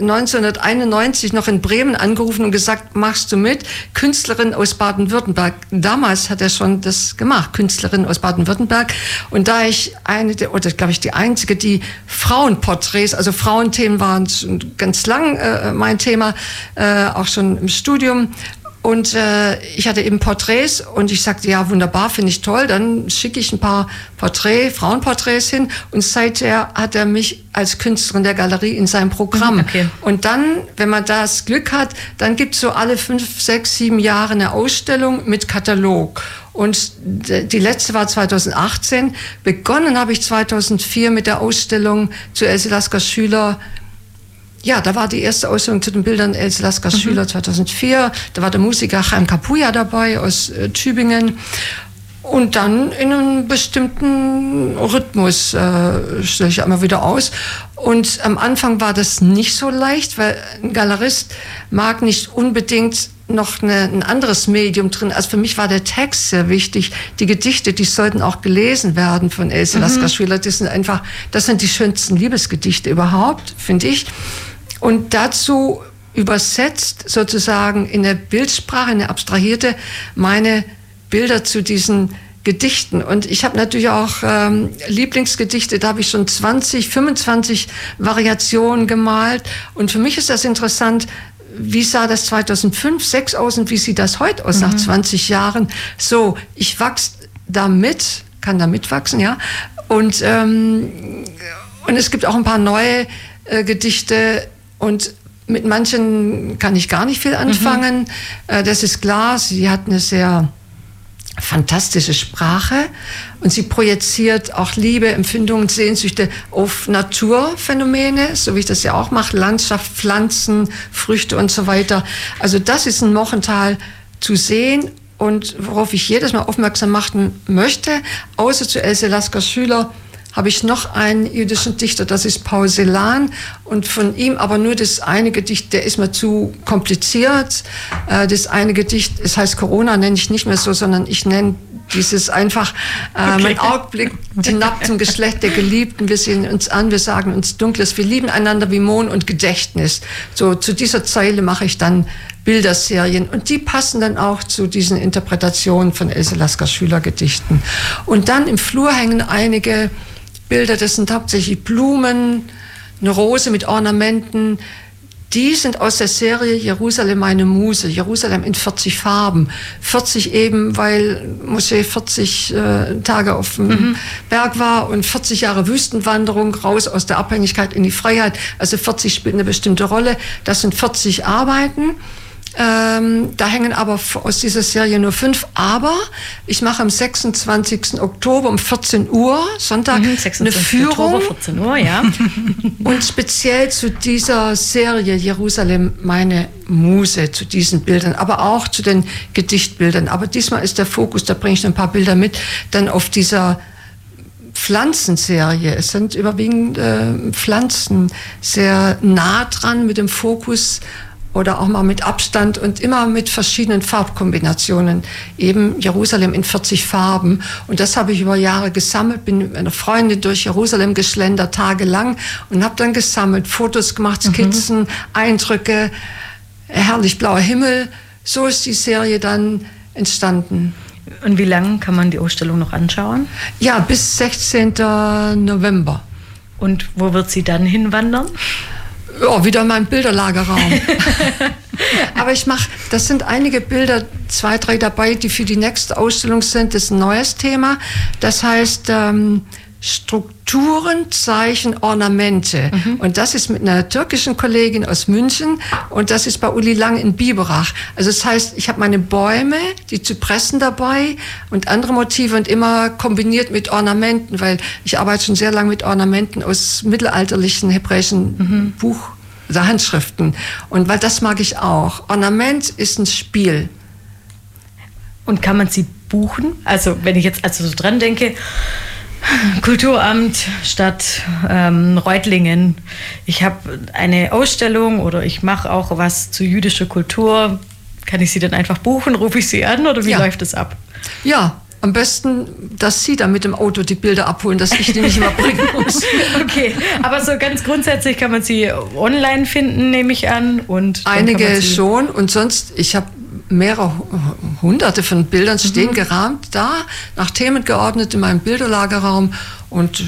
1991 noch in Bremen angerufen und gesagt, machst du mit? Künstlerin aus Baden-Württemberg. Damals hat er schon das gemacht, Künstlerin aus Baden-Württemberg. Und da ich die einzige, die Frauenporträts, also Frauenthemen waren schon ganz lang mein Thema, auch schon im Studium. Und ich hatte eben Porträts und ich sagte, ja, wunderbar, finde ich toll, dann schicke ich ein paar Frauenporträts hin. Und seither hat er mich als Künstlerin der Galerie in seinem Programm. Okay. Und dann, wenn man das Glück hat, dann gibt es so alle 5, 6, 7 Jahre eine Ausstellung mit Katalog. Und die letzte war 2018. Begonnen habe ich 2004 mit der Ausstellung zu Else Lasker Schüler. Ja, da war die erste Ausstellung zu den Bildern Else Lasker Schüler 2004. Da war der Musiker Chaim Kapuja dabei aus Tübingen. Und dann in einem bestimmten Rhythmus stelle ich immer wieder aus. Und am Anfang war das nicht so leicht, weil ein Galerist mag nicht unbedingt noch ein anderes Medium drin. Also für mich war der Text sehr wichtig. Die Gedichte, die sollten auch gelesen werden von Else Lasker Schüler. Das sind die schönsten Liebesgedichte überhaupt, finde ich. Und dazu übersetzt sozusagen in der Bildsprache, in der abstrahierte, meine Bilder zu diesen Gedichten. Und ich habe natürlich auch Lieblingsgedichte, da habe ich schon 20, 25 Variationen gemalt. Und für mich ist das interessant, wie sah das 2005, 2006 aus und wie sieht das heute aus nach 20 Jahren? So, ich wachse damit, kann da mitwachsen, ja. Und es gibt auch ein paar neue Gedichte und mit manchen kann ich gar nicht viel anfangen. Das ist klar, sie hat eine sehr fantastische Sprache und sie projiziert auch Liebe, Empfindungen, Sehnsüchte auf Naturphänomene, so wie ich das ja auch mache, Landschaft, Pflanzen, Früchte und so weiter. Also das ist in Mochenthal zu sehen und worauf ich jedes Mal aufmerksam machen möchte, außer zu Else Lasker Schüler, habe ich noch einen jüdischen Dichter, das ist Paul Celan und von ihm aber nur das eine Gedicht, der ist mir zu kompliziert. Das eine Gedicht, es heißt Corona, nenne ich nicht mehr so, sondern ich nenne dieses einfach, mein Augenblick hinab zum Geschlecht der Geliebten, wir sehen uns an, wir sagen uns Dunkles, wir lieben einander wie Mond und Gedächtnis. So, zu dieser Zeile mache ich dann Bilderserien und die passen dann auch zu diesen Interpretationen von Else Lasker Schülergedichten. Und dann im Flur hängen einige Bilder, das sind hauptsächlich Blumen, eine Rose mit Ornamenten. Die sind aus der Serie Jerusalem, meine Muse. Jerusalem in 40 Farben. 40 eben, weil Moschee 40 Tage auf dem Berg war und 40 Jahre Wüstenwanderung, raus aus der Abhängigkeit in die Freiheit. Also 40 spielt eine bestimmte Rolle. Das sind 40 Arbeiten. Da hängen aber aus dieser Serie nur 5. Aber ich mache am 26. Oktober um 14 Uhr, Sonntag, eine Führung. Oktober, 14 Uhr, ja. Und speziell zu dieser Serie Jerusalem, meine Muse, zu diesen Bildern, aber auch zu den Gedichtbildern. Aber diesmal ist der Fokus, da bringe ich ein paar Bilder mit, dann auf dieser Pflanzenserie. Es sind überwiegend Pflanzen sehr nah dran mit dem Fokus oder auch mal mit Abstand und immer mit verschiedenen Farbkombinationen. Eben Jerusalem in 40 Farben. Und das habe ich über Jahre gesammelt, bin mit einer Freundin durch Jerusalem geschlendert, tagelang, und habe dann gesammelt, Fotos gemacht, Skizzen, Eindrücke, herrlich blauer Himmel. So ist die Serie dann entstanden. Und wie lange kann man die Ausstellung noch anschauen? Ja, bis 16. November. Und wo wird sie dann hinwandern? Ja, wieder in meinem Bilderlagerraum. Aber das sind einige Bilder, 2, 3 dabei, die für die nächste Ausstellung sind. Das ist ein neues Thema. Das heißt Strukturen, Zeichen, Ornamente. Und das ist mit einer türkischen Kollegin aus München und das ist bei Uli Lang in Biberach. Also das heißt, ich habe meine Bäume, die Zypressen dabei und andere Motive und immer kombiniert mit Ornamenten, weil ich arbeite schon sehr lange mit Ornamenten aus mittelalterlichen hebräischen Buch- oder Handschriften. Und weil das mag ich auch. Ornament ist ein Spiel. Und kann man sie buchen? Also wenn ich jetzt so dran denke, Kulturamt Stadt Reutlingen. Ich habe eine Ausstellung oder ich mache auch was zu jüdischer Kultur. Kann ich sie dann einfach buchen? Rufe ich sie an oder wie läuft es ab? Ja, am besten, dass Sie dann mit dem Auto die Bilder abholen, dass ich die nicht immer bringen muss. Okay, aber so ganz grundsätzlich kann man sie online finden, nehme ich an. Und einige schon und sonst, ich habe mehrere hunderte von Bildern stehen gerahmt da, nach Themen geordnet in meinem Bilderlagerraum und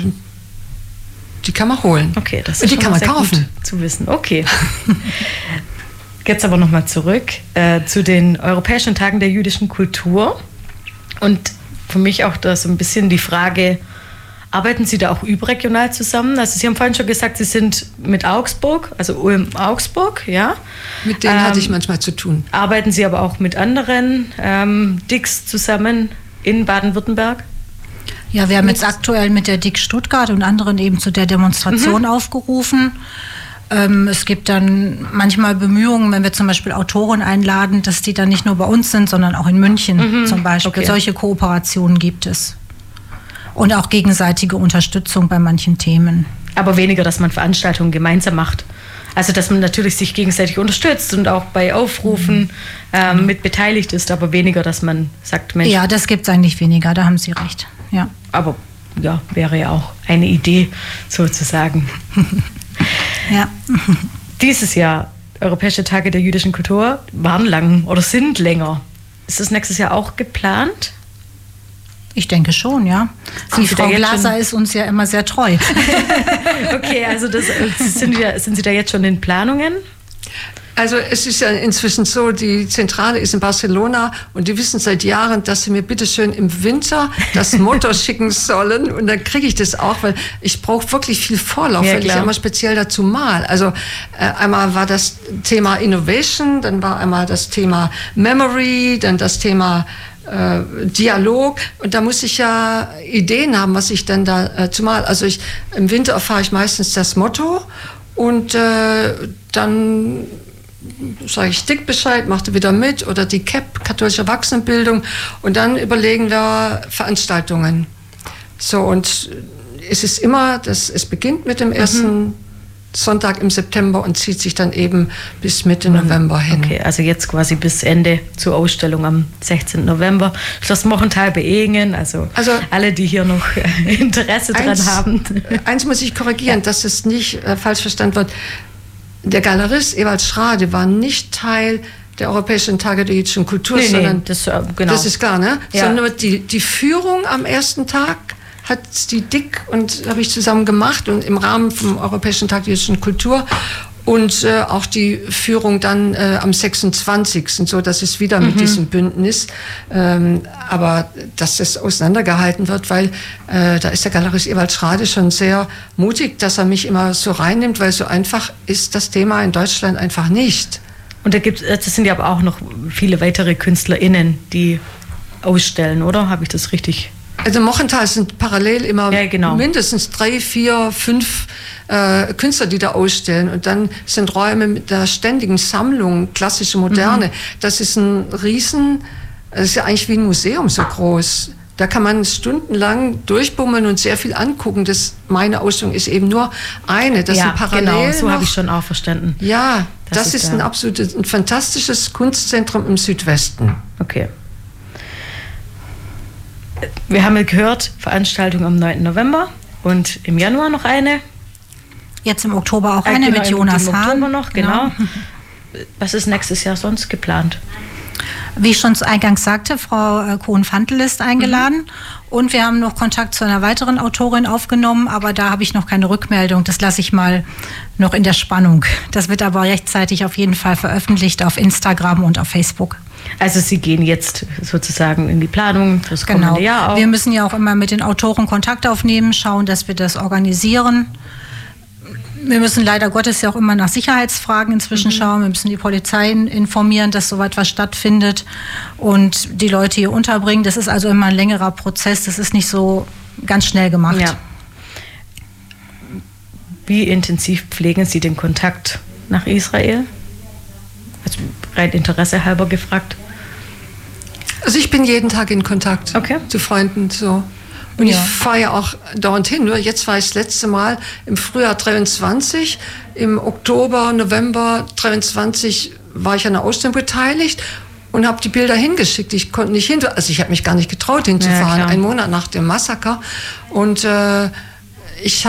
die kann man holen. Okay, das ist und die kann man kaufen. Gut zu wissen. Okay. Jetzt aber nochmal zurück zu den Europäischen Tagen der jüdischen Kultur. Und für mich auch da so ein bisschen die Frage, arbeiten Sie da auch überregional zusammen? Also Sie haben vorhin schon gesagt, Sie sind mit Augsburg, also Ulm-Augsburg, ja? Mit denen hatte ich manchmal zu tun. Arbeiten Sie aber auch mit anderen DICs zusammen in Baden-Württemberg? Ja, wir haben jetzt aktuell mit der DIC Stuttgart und anderen eben zu der Demonstration aufgerufen. Es gibt dann manchmal Bemühungen, wenn wir zum Beispiel Autoren einladen, dass die dann nicht nur bei uns sind, sondern auch in München zum Beispiel. Okay. Solche Kooperationen gibt es. Und auch gegenseitige Unterstützung bei manchen Themen. Aber weniger, dass man Veranstaltungen gemeinsam macht. Also, dass man natürlich sich gegenseitig unterstützt und auch bei Aufrufen mit beteiligt ist, aber weniger, dass man sagt, Mensch. Ja, das gibt es eigentlich weniger, da haben Sie recht. Ja. Aber ja, wäre ja auch eine Idee sozusagen. Ja. Dieses Jahr, Europäische Tage der jüdischen Kultur, waren lang oder sind länger. Ist das nächstes Jahr auch geplant? Ich denke schon, ja. Die Frau Glaser ist uns ja immer sehr treu. Okay, also sind Sie da jetzt schon in Planungen? Also es ist ja inzwischen so, die Zentrale ist in Barcelona und die wissen seit Jahren, dass sie mir bitteschön im Winter das Motto schicken sollen und dann kriege ich das auch, weil ich brauche wirklich viel Vorlauf, weil ich immer speziell dazu mal. Also einmal war das Thema Innovation, dann war einmal das Thema Memory, dann das Thema Dialog und da muss ich ja Ideen haben, was ich dann da zumal. Also im Winter erfahre ich meistens das Motto und dann sage ich DIC Bescheid, macht ihr wieder mit oder die CAP, katholische Erwachsenenbildung und dann überlegen wir Veranstaltungen. So und es ist immer, es beginnt mit dem ersten Sonntag im September und zieht sich dann eben bis Mitte November hin. Okay, also jetzt quasi bis Ende zur Ausstellung am 16. November. Schloss Mochenthal bei Ehingen, also alle, die hier noch Interesse dran haben. Eins muss ich korrigieren, dass es nicht falsch verstanden wird. Der Galerist Ewald Schrade war nicht Teil der Europäischen Tage der jüdischen Kultur, sondern das ist klar, ne? Ja. Sondern die Führung am ersten Tag hat die DIC und habe ich zusammen gemacht und im Rahmen vom Europäischen Tag der jüdischen Kultur und auch die Führung dann am 26. So, dass es wieder mit diesem Bündnis, aber dass es auseinandergehalten wird, weil da ist der Galerist Ewald Schrade schon sehr mutig, dass er mich immer so reinnimmt, weil so einfach ist das Thema in Deutschland einfach nicht. Und das sind ja aber auch noch viele weitere KünstlerInnen, die ausstellen, oder? Habe ich das richtig? Also Mochenthal sind parallel immer mindestens 3, 4, 5 Künstler, die da ausstellen. Und dann sind Räume mit der ständigen Sammlung, klassische, moderne. Das ist das ist ja eigentlich wie ein Museum so groß. Da kann man stundenlang durchbummeln und sehr viel angucken. Meine Ausstellung ist eben nur eine. Das sind parallel genau, so habe ich schon auch verstanden. Ja, das ist ein fantastisches Kunstzentrum im Südwesten. Okay. Wir haben gehört, Veranstaltung am 9. November und im Januar noch eine. Jetzt im Oktober auch eine mit Jonas Hahn. Im Oktober noch, genau. Was ist nächstes Jahr sonst geplant? Wie ich schon eingangs sagte, Frau Kohn-Fantel ist eingeladen und wir haben noch Kontakt zu einer weiteren Autorin aufgenommen, aber da habe ich noch keine Rückmeldung. Das lasse ich mal noch in der Spannung. Das wird aber rechtzeitig auf jeden Fall veröffentlicht auf Instagram und auf Facebook. Also Sie gehen jetzt sozusagen in die Planung fürs kommende Jahr auch. Wir müssen ja auch immer mit den Autoren Kontakt aufnehmen, schauen, dass wir das organisieren. Wir müssen leider Gottes ja auch immer nach Sicherheitsfragen inzwischen schauen. Wir müssen die Polizei informieren, dass so etwas stattfindet und die Leute hier unterbringen. Das ist also immer ein längerer Prozess. Das ist nicht so ganz schnell gemacht. Ja. Wie intensiv pflegen Sie den Kontakt nach Israel? Also rein Interesse halber gefragt. Also ich bin jeden Tag in Kontakt zu Freunden so. Und ich fahre ja auch dauernd hin. Nur jetzt war ich das letzte Mal im Frühjahr 23. Im Oktober, November 23 war ich an der Ausstellung beteiligt. und habe die Bilder hingeschickt. Ich konnte nicht hinfahren, also ich habe mich gar nicht getraut hinzufahren, einen Monat nach dem Massaker. Und ich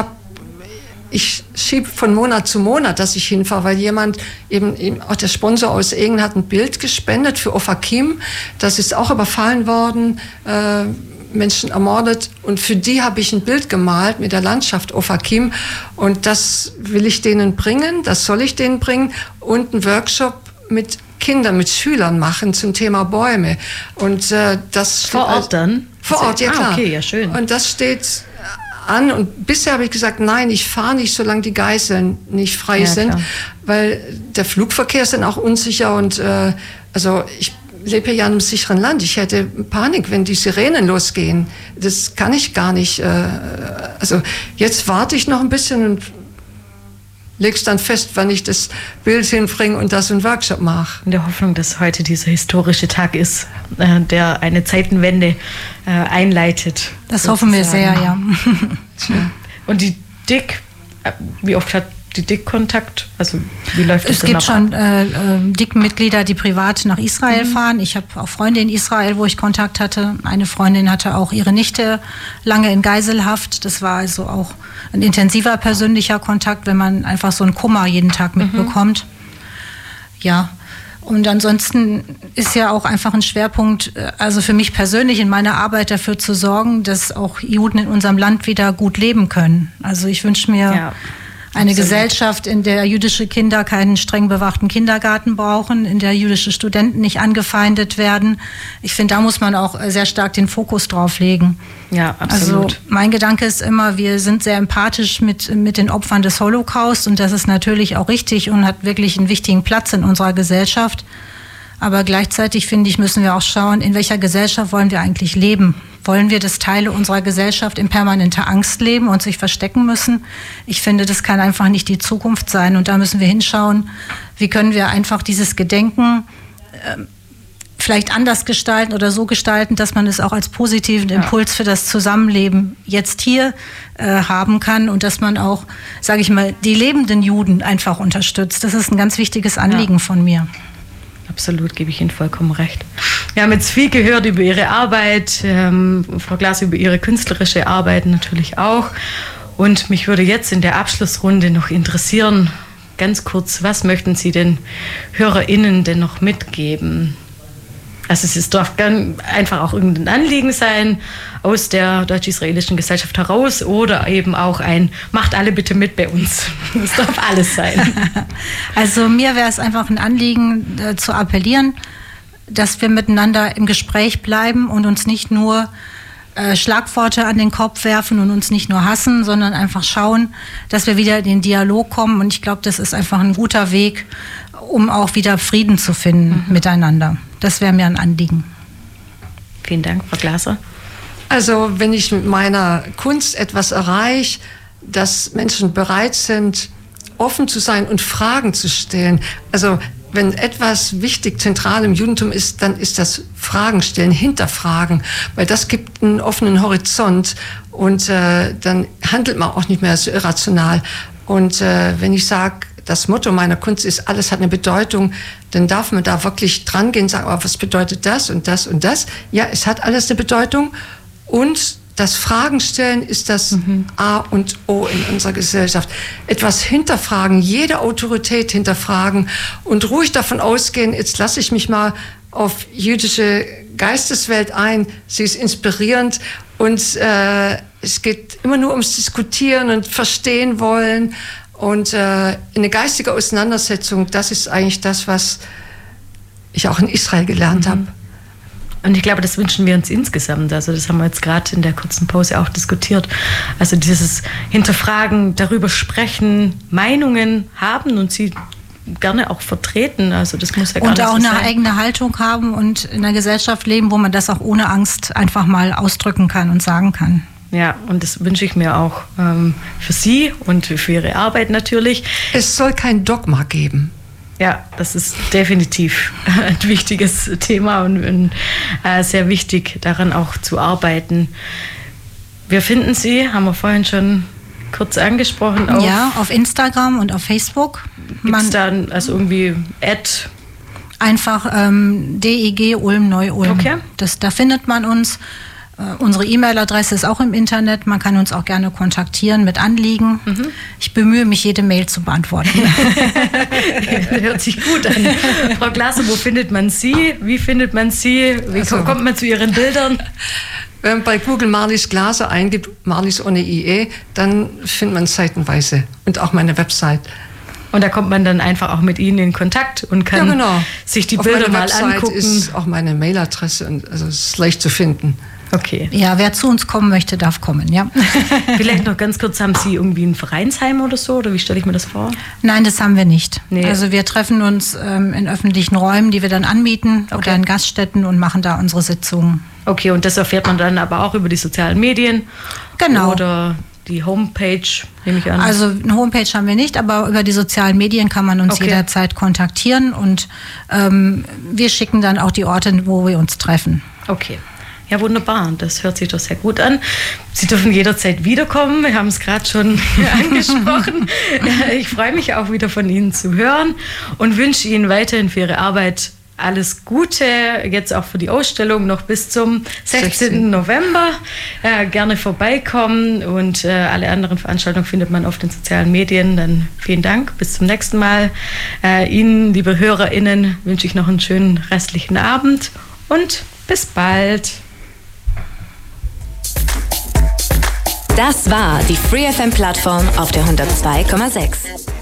schiebe von Monat zu Monat, dass ich hinfahre, weil jemand, eben auch der Sponsor aus Egen hat ein Bild gespendet für Ofakim. Das ist auch überfallen worden, Menschen ermordet. Und für die habe ich ein Bild gemalt mit der Landschaft Ofakim. Und das will ich denen bringen, das soll ich denen bringen. Und einen Workshop mit Kindern, mit Schülern machen zum Thema Bäume. Und das vor Ort dann? Vor Ort, ja klar. Okay, ja schön. Und das steht an. Und bisher habe ich gesagt, nein, ich fahre nicht, solange die Geiseln nicht frei sind, weil der Flugverkehr ist dann auch unsicher. Und also ich lebe ja in einem sicheren Land. Ich hätte Panik, wenn die Sirenen losgehen. Das kann ich gar nicht. Also jetzt warte ich noch ein bisschen und legst dann fest, wann ich das Bild hinbringe und das einen Workshop mache. In der Hoffnung, dass heute dieser historische Tag ist, der eine Zeitenwende einleitet. Das hoffen wir sehr, ja. Und die DIK, wie oft hat die DIK Kontakt? Also wie läuft das? Es gibt schon DIK-Mitglieder, die privat nach Israel fahren. Ich habe auch Freunde in Israel, wo ich Kontakt hatte. Eine Freundin hatte auch ihre Nichte lange in Geiselhaft. Das war also auch ein intensiver persönlicher Kontakt, wenn man einfach so einen Kummer jeden Tag mitbekommt. Ja. Und ansonsten ist ja auch einfach ein Schwerpunkt, also für mich persönlich in meiner Arbeit dafür zu sorgen, dass auch Juden in unserem Land wieder gut leben können. Also ich wünsche mir eine Gesellschaft, in der jüdische Kinder keinen streng bewachten Kindergarten brauchen, in der jüdische Studenten nicht angefeindet werden. Ich finde, da muss man auch sehr stark den Fokus drauf legen. Ja, absolut. Also mein Gedanke ist immer, wir sind sehr empathisch mit den Opfern des Holocaust und das ist natürlich auch richtig und hat wirklich einen wichtigen Platz in unserer Gesellschaft. Aber gleichzeitig, finde ich, müssen wir auch schauen, in welcher Gesellschaft wollen wir eigentlich leben? Wollen wir, dass Teile unserer Gesellschaft in permanenter Angst leben und sich verstecken müssen? Ich finde, das kann einfach nicht die Zukunft sein. Und da müssen wir hinschauen, wie können wir einfach dieses Gedenken vielleicht anders gestalten oder so gestalten, dass man es auch als positiven Impuls für das Zusammenleben jetzt hier haben kann und dass man auch, sage ich mal, die lebenden Juden einfach unterstützt. Das ist ein ganz wichtiges Anliegen von mir. Absolut, gebe ich Ihnen vollkommen recht. Wir haben jetzt viel gehört über Ihre Arbeit, Frau Glas, über Ihre künstlerische Arbeit natürlich auch. Und mich würde jetzt in der Abschlussrunde noch interessieren, ganz kurz, was möchten Sie den HörerInnen denn noch mitgeben? Also es darf einfach auch irgendein Anliegen sein aus der deutsch-israelischen Gesellschaft heraus oder eben auch macht alle bitte mit bei uns. Es darf alles sein. Also mir wäre es einfach ein Anliegen zu appellieren, dass wir miteinander im Gespräch bleiben und uns nicht nur Schlagworte an den Kopf werfen und uns nicht nur hassen, sondern einfach schauen, dass wir wieder in den Dialog kommen. Und ich glaube, das ist einfach ein guter Weg, um auch wieder Frieden zu finden miteinander. Das wäre mir ein Anliegen. Vielen Dank, Frau Glaser. Also wenn ich mit meiner Kunst etwas erreiche, dass Menschen bereit sind, offen zu sein und Fragen zu stellen. Also wenn etwas wichtig, zentral im Judentum ist, dann ist das Fragen stellen, hinterfragen, weil das gibt einen offenen Horizont und dann handelt man auch nicht mehr so irrational. Und wenn ich sage, das Motto meiner Kunst ist, alles hat eine Bedeutung, dann darf man da wirklich dran gehen und sagen, oh, was bedeutet das und das und das? Ja, es hat alles eine Bedeutung und das Fragen stellen ist das A und O in unserer Gesellschaft. Etwas hinterfragen, jede Autorität hinterfragen und ruhig davon ausgehen, jetzt lasse ich mich mal auf jüdische Geisteswelt ein, sie ist inspirierend und es geht immer nur ums Diskutieren und Verstehen wollen. Und eine geistige Auseinandersetzung, das ist eigentlich das, was ich auch in Israel gelernt habe. Und ich glaube, das wünschen wir uns insgesamt. Also das haben wir jetzt gerade in der kurzen Pause auch diskutiert. Also dieses Hinterfragen, darüber sprechen, Meinungen haben und sie gerne auch vertreten. Also das muss ja gar nicht so sein. Und auch eine eigene Haltung haben und in einer Gesellschaft leben, wo man das auch ohne Angst einfach mal ausdrücken kann und sagen kann. Ja, und das wünsche ich mir auch für Sie und für Ihre Arbeit natürlich. Es soll kein Dogma geben. Ja, das ist definitiv ein wichtiges Thema und sehr wichtig, daran auch zu arbeiten. Wir finden Sie, haben wir vorhin schon kurz angesprochen. Ja, auf Instagram und auf Facebook. Gibt es da also irgendwie Einfach DEG Ulm Neu-Ulm. Okay. Da findet man uns. Unsere E-Mail-Adresse ist auch im Internet. Man kann uns auch gerne kontaktieren mit Anliegen. Ich bemühe mich, jede Mail zu beantworten. Hört sich gut an. Frau Glaser, wo findet man Sie? Wie findet man Sie? Wie kommt man zu Ihren Bildern? Wenn man bei Google Marlies Glaser eingibt, Marlies ohne IE, dann findet man seitenweise und auch meine Website. Und da kommt man dann einfach auch mit Ihnen in Kontakt und kann sich die Bilder mal angucken. Auf meiner Website ist auch meine Mailadresse und also es ist leicht zu finden. Okay. Ja, wer zu uns kommen möchte, darf kommen, ja. Vielleicht noch ganz kurz, haben Sie irgendwie ein Vereinsheim oder so? Oder wie stelle ich mir das vor? Nein, das haben wir nicht. Nee. Also wir treffen uns in öffentlichen Räumen, die wir dann anbieten oder in Gaststätten und machen da unsere Sitzungen. Okay, und das erfährt man dann aber auch über die sozialen Medien? Genau. Oder die Homepage, nehme ich an? Also eine Homepage haben wir nicht, aber über die sozialen Medien kann man uns jederzeit kontaktieren und wir schicken dann auch die Orte, wo wir uns treffen. Okay. Ja, wunderbar. Das hört sich doch sehr gut an. Sie dürfen jederzeit wiederkommen. Wir haben es gerade schon angesprochen. Ich freue mich auch wieder von Ihnen zu hören und wünsche Ihnen weiterhin für Ihre Arbeit alles Gute, jetzt auch für die Ausstellung noch bis zum 16. November. Gerne vorbeikommen und alle anderen Veranstaltungen findet man auf den sozialen Medien. Dann vielen Dank, bis zum nächsten Mal. Ihnen, liebe HörerInnen, wünsche ich noch einen schönen restlichen Abend und bis bald. Das war die Free FM Plattform auf der 102,6.